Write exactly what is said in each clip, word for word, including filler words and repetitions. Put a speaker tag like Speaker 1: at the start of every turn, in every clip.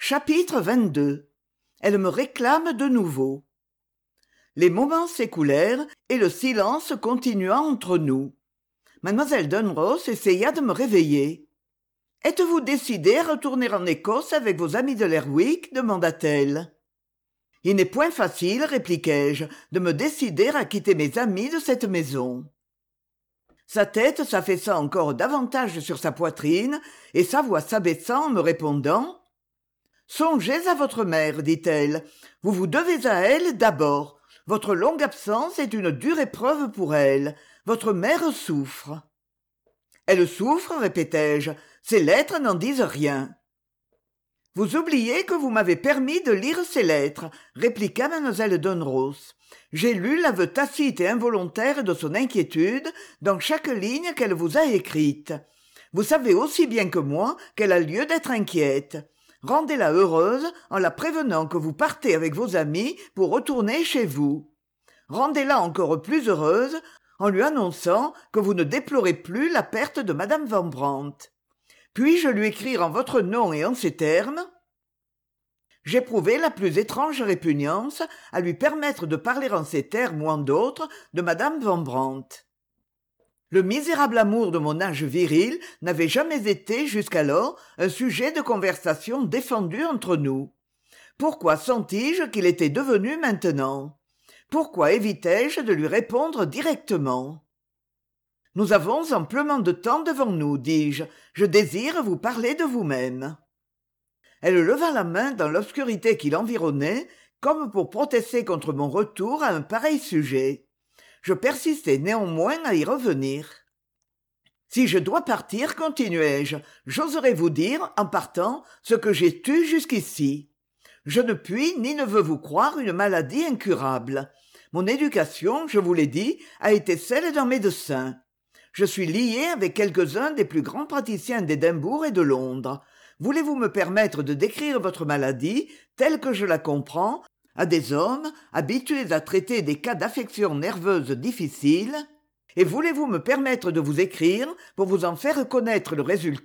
Speaker 1: Chapitre vingt-deux. Elle me réclame de nouveau. Les moments s'écoulèrent et le silence continua entre nous. Mademoiselle Dunross essaya de me réveiller. « Êtes-vous décidée à retourner en Écosse avec vos amis de Lerwick ?» demanda-t-elle. « Il n'est point facile, répliquai-je, de me décider à quitter mes amis de cette maison. » Sa tête s'affaissa encore davantage sur sa poitrine et sa voix s'abaissant en me répondant « Songez à votre mère, dit-elle. Vous vous devez à elle d'abord. Votre longue absence est une dure épreuve pour elle. Votre mère souffre. » « Elle souffre, répétai-je. Ces lettres n'en disent rien. »« Vous oubliez que vous m'avez permis de lire ces lettres, » répliqua mademoiselle Dunross. « J'ai lu l'aveu tacite et involontaire de son inquiétude dans chaque ligne qu'elle vous a écrite. Vous savez aussi bien que moi qu'elle a lieu d'être inquiète. Rendez-la heureuse en la prévenant que vous partez avec vos amis pour retourner chez vous. Rendez-la encore plus heureuse en lui annonçant que vous ne déplorez plus la perte de madame Van Brandt. Puis-je lui écrire en votre nom et en ces termes ? » J'éprouvai la plus étrange répugnance à lui permettre de parler en ces termes ou en d'autres de madame Van Brandt. Le misérable amour de mon âge viril n'avait jamais été jusqu'alors un sujet de conversation défendu entre nous. Pourquoi sentis-je qu'il était devenu maintenant ? Pourquoi évitai-je de lui répondre directement ? « Nous avons amplement de temps devant nous, dis-je. Je désire vous parler de vous-même. » Elle leva la main dans l'obscurité qui l'environnait, comme pour protester contre mon retour à un pareil sujet. Je persistai néanmoins à y revenir. « Si je dois partir, continuai-je, j'oserai vous dire, en partant, ce que j'ai tu jusqu'ici. Je ne puis ni ne veux vous croire une maladie incurable. Mon éducation, je vous l'ai dit, a été celle d'un médecin. Je suis lié avec quelques-uns des plus grands praticiens d'Édimbourg et de Londres. Voulez-vous me permettre de décrire votre maladie, telle que je la comprends, à des hommes habitués à traiter des cas d'affection nerveuse difficiles, et voulez-vous me permettre de vous écrire pour vous en faire connaître le résultat ?»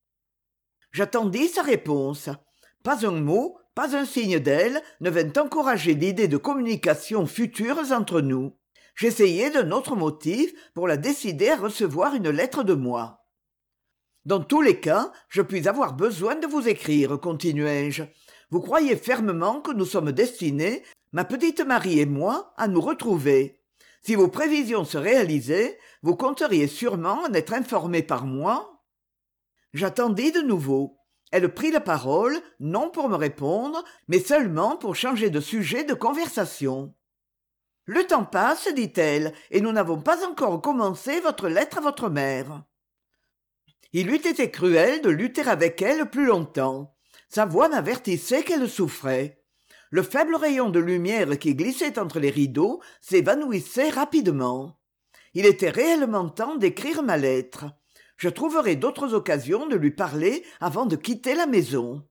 Speaker 1: J'attendis sa réponse. Pas un mot, pas un signe d'elle ne vint encourager l'idée de communications futures entre nous. J'essayai d'un autre motif pour la décider à recevoir une lettre de moi. « Dans tous les cas, je puis avoir besoin de vous écrire, continuai-je. Vous croyez fermement que nous sommes destinés, ma petite Marie et moi, à nous retrouver. Si vos prévisions se réalisaient, vous compteriez sûrement en être informé par moi. » J'attendis de nouveau. Elle prit la parole, non pour me répondre, mais seulement pour changer de sujet de conversation. « Le temps passe, dit-elle, et nous n'avons pas encore commencé votre lettre à votre mère. » Il eût été cruel de lutter avec elle plus longtemps. Sa voix m'avertissait qu'elle souffrait. Le faible rayon de lumière qui glissait entre les rideaux s'évanouissait rapidement. Il était réellement temps d'écrire ma lettre. Je trouverai d'autres occasions de lui parler avant de quitter la maison.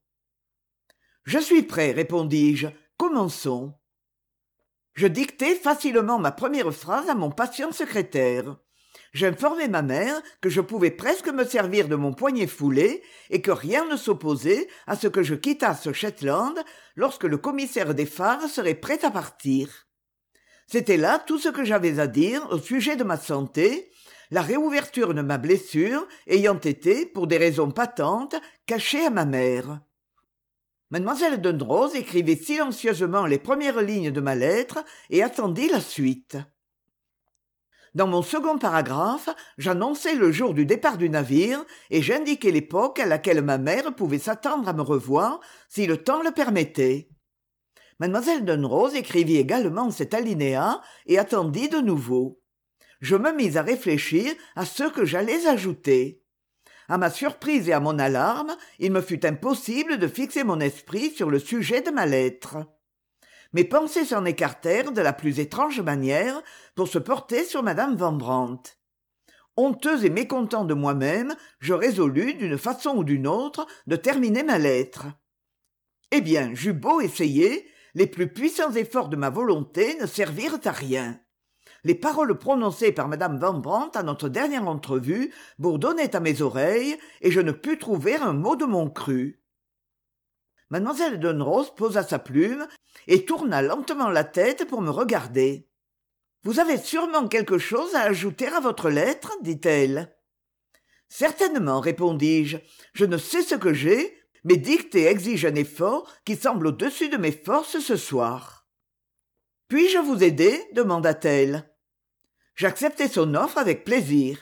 Speaker 1: « Je suis prêt, répondis-je. Commençons. » Je dictai facilement ma première phrase à mon patient secrétaire. J'informai ma mère que je pouvais presque me servir de mon poignet foulé et que rien ne s'opposait à ce que je quittasse Shetland lorsque le commissaire des phares serait prêt à partir. C'était là tout ce que j'avais à dire au sujet de ma santé, la réouverture de ma blessure ayant été, pour des raisons patentes, cachée à ma mère. Mademoiselle Dunross écrivit silencieusement les premières lignes de ma lettre et attendit la suite. Dans mon second paragraphe, j'annonçai le jour du départ du navire et j'indiquai l'époque à laquelle ma mère pouvait s'attendre à me revoir si le temps le permettait. Mademoiselle Dunross écrivit également cet alinéa et attendit de nouveau. Je me mis à réfléchir à ce que j'allais ajouter. À ma surprise et à mon alarme, il me fut impossible de fixer mon esprit sur le sujet de ma lettre. Mes pensées s'en écartèrent de la plus étrange manière pour se porter sur madame Van Brandt. Honteux et mécontent de moi-même, je résolus, d'une façon ou d'une autre, de terminer ma lettre. Eh bien, j'eus beau essayer, les plus puissants efforts de ma volonté ne servirent à rien. Les paroles prononcées par madame Van Brandt à notre dernière entrevue bourdonnaient à mes oreilles et je ne pus trouver un mot de mon cru. Mademoiselle Dunross posa sa plume et tourna lentement la tête pour me regarder. « Vous avez sûrement quelque chose à ajouter à votre lettre ?» dit-elle. « Certainement, répondis-je. Je ne sais ce que j'ai, mais dicter exige un effort qui semble au-dessus de mes forces ce soir. »« Puis-je vous aider ?» demanda-t-elle. J'acceptai son offre avec plaisir.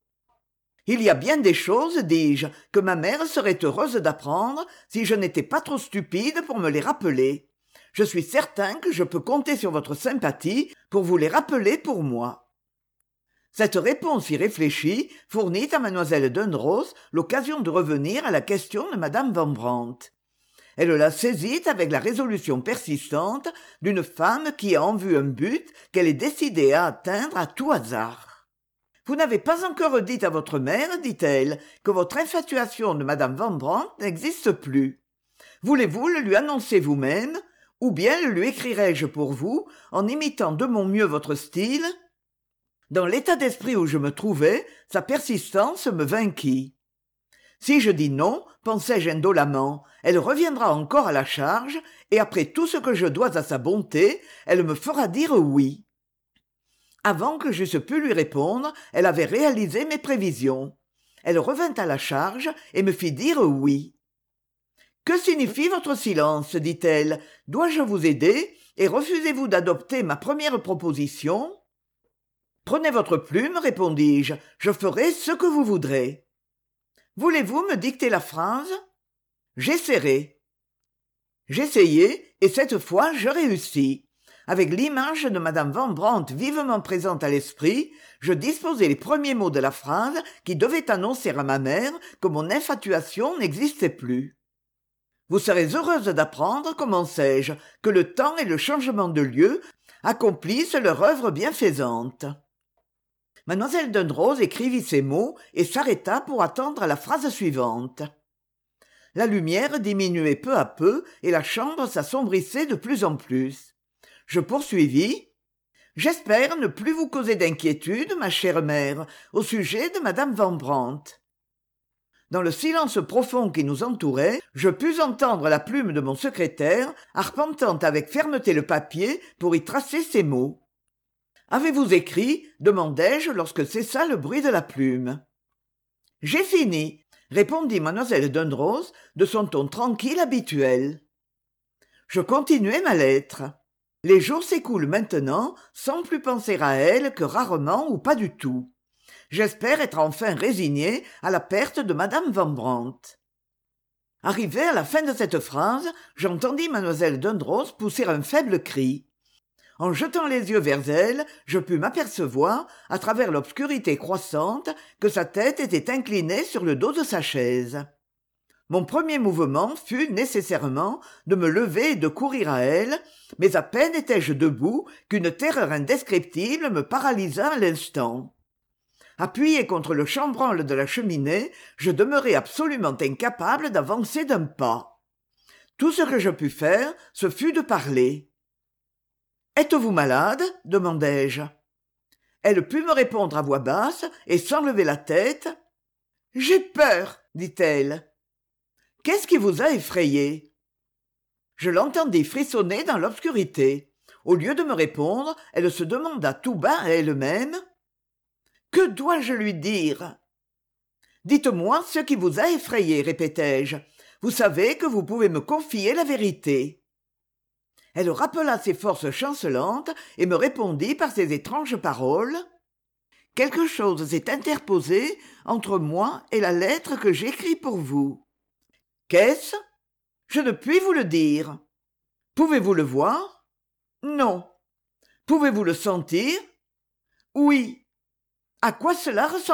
Speaker 1: « Il y a bien des choses, dis-je, que ma mère serait heureuse d'apprendre si je n'étais pas trop stupide pour me les rappeler. Je suis certain que je peux compter sur votre sympathie pour vous les rappeler pour moi. » Cette réponse irréfléchie fournit à mademoiselle Dunross l'occasion de revenir à la question de madame Van Brandt. Elle la saisit avec la résolution persistante d'une femme qui a en vue un but qu'elle est décidée à atteindre à tout hasard. « Vous n'avez pas encore dit à votre mère, dit-elle, que votre infatuation de madame Van Brandt n'existe plus. Voulez-vous le lui annoncer vous-même, ou bien le lui écrirai-je pour vous, en imitant de mon mieux votre style ?» Dans l'état d'esprit où je me trouvais, sa persistance me vainquit. Si je dis non, pensai-je indolemment, elle reviendra encore à la charge, et après tout ce que je dois à sa bonté, elle me fera dire oui. Avant que j'eusse pu lui répondre, elle avait réalisé mes prévisions. Elle revint à la charge et me fit dire oui. « Que signifie votre silence ?» dit-elle. « Dois-je vous aider et refusez-vous d'adopter ma première proposition ?»« Prenez votre plume, répondis-je, je ferai ce que vous voudrez. »« Voulez-vous me dicter la phrase ?»« J'essaierai. » J'essayai, et cette fois je réussis. Avec l'image de madame Van Brandt vivement présente à l'esprit, je disposai les premiers mots de la phrase qui devaient annoncer à ma mère que mon infatuation n'existait plus. « Vous serez heureuse d'apprendre, commençai-je, que le temps et le changement de lieu accomplissent leur œuvre bienfaisante. » Mademoiselle Dunross écrivit ces mots et s'arrêta pour attendre la phrase suivante. La lumière diminuait peu à peu et la chambre s'assombrissait de plus en plus. Je poursuivis. « J'espère ne plus vous causer d'inquiétude, ma chère mère, au sujet de madame Van Brandt. » Dans le silence profond qui nous entourait, je pus entendre la plume de mon secrétaire arpentant avec fermeté le papier pour y tracer ces mots. « Avez-vous écrit ?» demandai-je lorsque cessa le bruit de la plume. « J'ai fini », répondit mademoiselle Dunross de son ton tranquille habituel. Je continuai ma lettre. Les jours s'écoulent maintenant sans plus penser à elle que rarement ou pas du tout. J'espère être enfin résigné à la perte de madame Van Brandt. Arrivé à la fin de cette phrase, j'entendis mademoiselle Dunross pousser un faible cri. En jetant les yeux vers elle, je pus m'apercevoir, à travers l'obscurité croissante, que sa tête était inclinée sur le dos de sa chaise. Mon premier mouvement fut nécessairement de me lever et de courir à elle, mais à peine étais-je debout qu'une terreur indescriptible me paralysa à l'instant. Appuyé contre le chambranle de la cheminée, je demeurai absolument incapable d'avancer d'un pas. Tout ce que je pus faire, ce fut de parler. « Êtes-vous malade ?» demandai-je. Elle put me répondre à voix basse et sans lever la tête. « J'ai peur !» dit-elle. « Qu'est-ce qui vous a effrayé ?» Je l'entendis frissonner dans l'obscurité. Au lieu de me répondre, elle se demanda tout bas à elle-même. « Que dois-je lui dire ?»« Dites-moi ce qui vous a effrayé, répétai-je. Vous savez que vous pouvez me confier la vérité. » Elle rappela ses forces chancelantes et me répondit par ces étranges paroles. « Quelque chose s'est interposé entre moi et la lettre que j'écris pour vous. »« Qu'est-ce ? Je ne puis vous le dire. »« Pouvez-vous le voir ? » ?»« Non. »« Pouvez-vous le sentir ? » ?»« Oui. »« À quoi cela ressemble-t-il ? » ?»«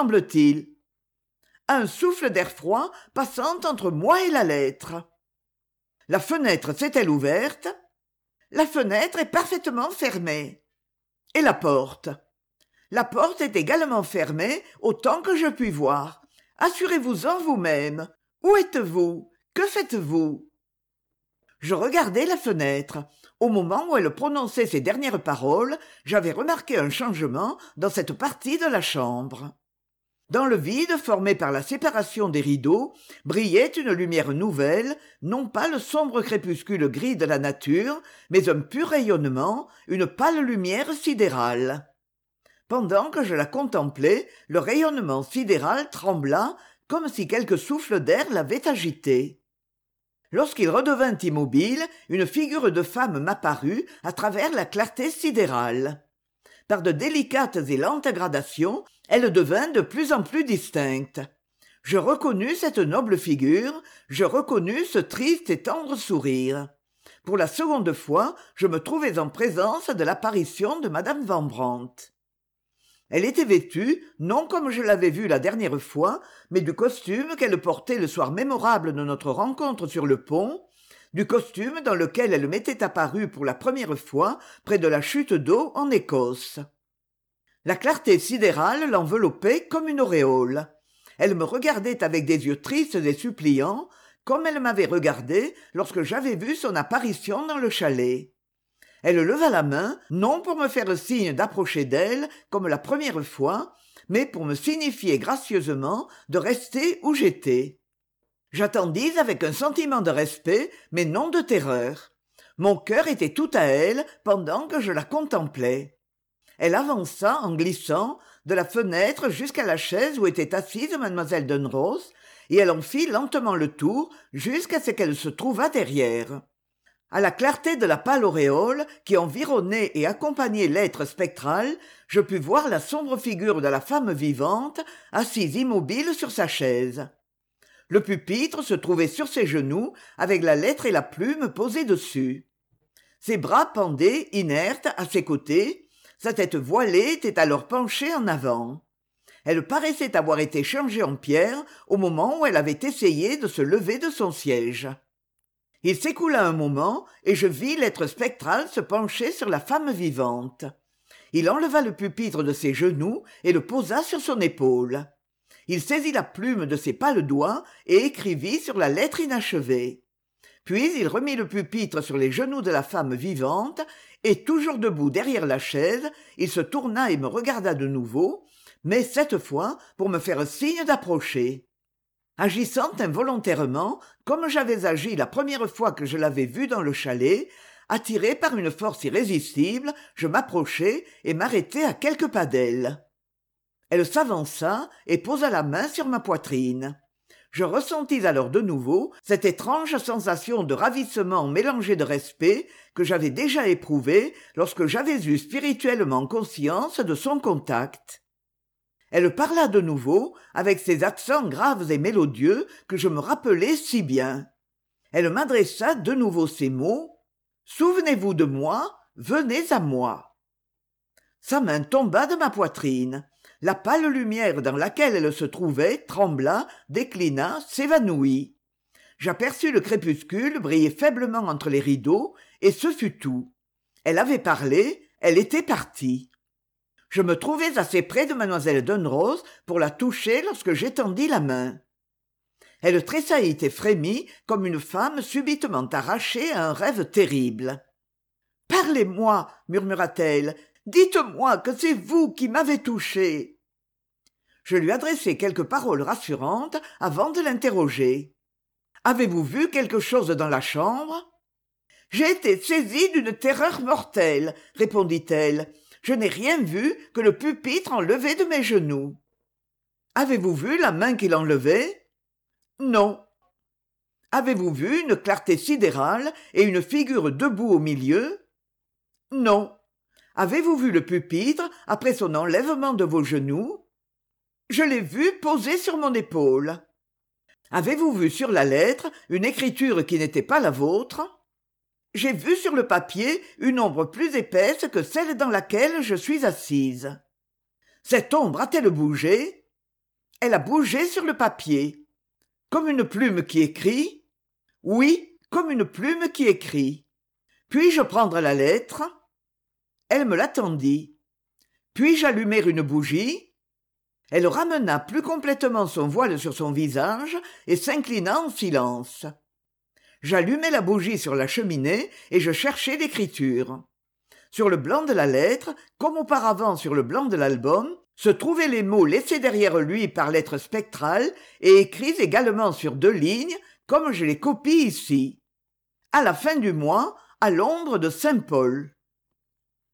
Speaker 1: À un souffle d'air froid passant entre moi et la lettre. »« La fenêtre s'est-elle ouverte ? » ?»« La fenêtre est parfaitement fermée. »« Et la porte ? » ?»« La porte est également fermée, autant que je puis voir. Assurez-vous-en vous-même. Où êtes-vous ? Que faites-vous ? » Je regardai la fenêtre. Au moment où elle prononçait ces dernières paroles, j'avais remarqué un changement dans cette partie de la chambre. Dans le vide formé par la séparation des rideaux brillait une lumière nouvelle, non pas le sombre crépuscule gris de la nature, mais un pur rayonnement, une pâle lumière sidérale. Pendant que je la contemplais, le rayonnement sidéral trembla comme si quelque souffle d'air l'avait agité. Lorsqu'il redevint immobile, une figure de femme m'apparut à travers la clarté sidérale. Par de délicates et lentes gradations, elle devint de plus en plus distincte. Je reconnus cette noble figure, je reconnus ce triste et tendre sourire. Pour la seconde fois, je me trouvais en présence de l'apparition de madame Van Brandt. Elle était vêtue, non comme je l'avais vue la dernière fois, mais du costume qu'elle portait le soir mémorable de notre rencontre sur le pont, du costume dans lequel elle m'était apparue pour la première fois près de la chute d'eau en Écosse. La clarté sidérale l'enveloppait comme une auréole. Elle me regardait avec des yeux tristes et suppliants, comme elle m'avait regardé lorsque j'avais vu son apparition dans le chalet. Elle leva la main, non pour me faire signe d'approcher d'elle, comme la première fois, mais pour me signifier gracieusement de rester où j'étais. J'attendis avec un sentiment de respect, mais non de terreur. Mon cœur était tout à elle pendant que je la contemplais. Elle avança en glissant de la fenêtre jusqu'à la chaise où était assise mademoiselle Dunross, et elle en fit lentement le tour jusqu'à ce qu'elle se trouvât derrière. À la clarté de la pâle auréole qui environnait et accompagnait l'être spectral, je pus voir la sombre figure de la femme vivante, assise immobile sur sa chaise. Le pupitre se trouvait sur ses genoux, avec la lettre et la plume posées dessus. Ses bras pendaient, inertes, à ses côtés, sa tête voilée était alors penchée en avant. Elle paraissait avoir été changée en pierre au moment où elle avait essayé de se lever de son siège. Il s'écoula un moment, et je vis l'être spectral se pencher sur la femme vivante. Il enleva le pupitre de ses genoux et le posa sur son épaule. Il saisit la plume de ses pâles doigts et écrivit sur la lettre inachevée. Puis il remit le pupitre sur les genoux de la femme vivante, et toujours debout derrière la chaise, il se tourna et me regarda de nouveau, mais cette fois pour me faire signe d'approcher. Agissant involontairement, comme j'avais agi la première fois que je l'avais vue dans le chalet, attiré par une force irrésistible, je m'approchai et m'arrêtai à quelques pas d'elle. Elle s'avança et posa la main sur ma poitrine. Je ressentis alors de nouveau cette étrange sensation de ravissement mélangé de respect que j'avais déjà éprouvée lorsque j'avais eu spirituellement conscience de son contact. Elle parla de nouveau, avec ses accents graves et mélodieux que je me rappelais si bien. Elle m'adressa de nouveau ces mots « Souvenez-vous de moi, venez à moi ». Sa main tomba de ma poitrine. La pâle lumière dans laquelle elle se trouvait trembla, déclina, s'évanouit. J'aperçus le crépuscule briller faiblement entre les rideaux, et ce fut tout. Elle avait parlé, elle était partie. Je me trouvais assez près de mademoiselle Dunross pour la toucher lorsque j'étendis la main. Elle tressaillit et frémit comme une femme subitement arrachée à un rêve terrible. « Parlez-moi, murmura-t-elle, dites-moi que c'est vous qui m'avez touchée. » Je lui adressai quelques paroles rassurantes avant de l'interroger. « Avez-vous vu quelque chose dans la chambre ?»« J'ai été saisie d'une terreur mortelle, » répondit-elle. « Je n'ai rien vu que le pupitre enlevé de mes genoux. »« Avez-vous vu la main qui l'enlevait ?»« Non. »« Avez-vous vu une clarté sidérale et une figure debout au milieu ?»« Non. » Avez-vous vu le pupitre après son enlèvement de vos genoux ? Je l'ai vu posé sur mon épaule. Avez-vous vu sur la lettre une écriture qui n'était pas la vôtre ? J'ai vu sur le papier une ombre plus épaisse que celle dans laquelle je suis assise. Cette ombre a-t-elle bougé ? Elle a bougé sur le papier. Comme une plume qui écrit ? Oui, comme une plume qui écrit. Puis-je prendre la lettre ? Elle me l'attendit. Puis-je allumer une bougie ? Elle ramena plus complètement son voile sur son visage et s'inclina en silence. J'allumai la bougie sur la cheminée et je cherchai l'écriture. Sur le blanc de la lettre, comme auparavant sur le blanc de l'album, se trouvaient les mots laissés derrière lui par lettres spectrales et écrits également sur deux lignes, comme je les copie ici. À la fin du mois, à l'ombre de Saint-Paul.